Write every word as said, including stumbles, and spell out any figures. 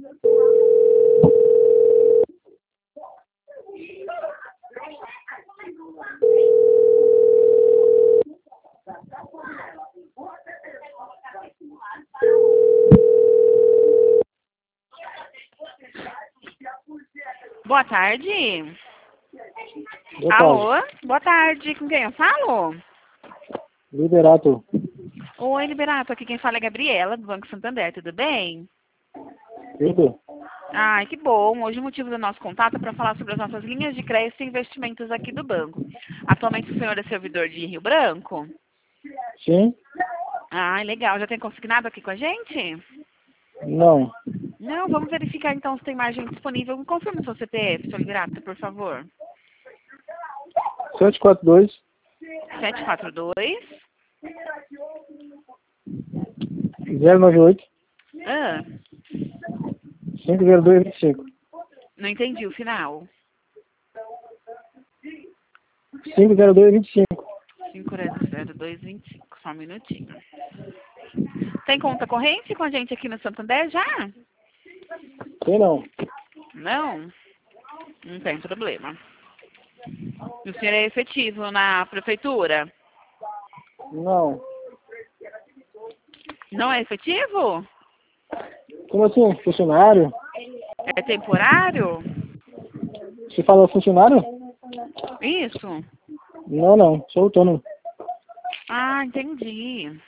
Boa tarde. Boa Alô? tarde. Boa tarde. Com quem eu falo? Liberato. Oi, Liberato. Aqui quem fala é Gabriela, do Banco Santander. Tudo bem? Tudo? Ai, que bom. Hoje o motivo do nosso contato é para falar sobre as nossas linhas de crédito e investimentos aqui do banco. Atualmente o senhor é servidor de Rio Branco? Sim? Ah, legal. Já tem consignado aqui com a gente? Não. Não, vamos verificar então se tem margem disponível. Confirme o seu C P F, senhor Liberato, por favor. sete quatro dois, sete quatro dois. zero nove oito, Ah, cinco zero dois, vinte e cinco. não entendi o final. cinco zero dois, vinte e cinco. cinco zero dois vinte e cinco. Só um minutinho. Tem conta corrente com a gente aqui no Santander já? Tem não. Não? Não tem problema. E o senhor é efetivo na prefeitura? Não. Não é efetivo? Como assim? Funcionário? É temporário? Você falou funcionário? Isso. Não, não. Sou autônomo. Ah, entendi.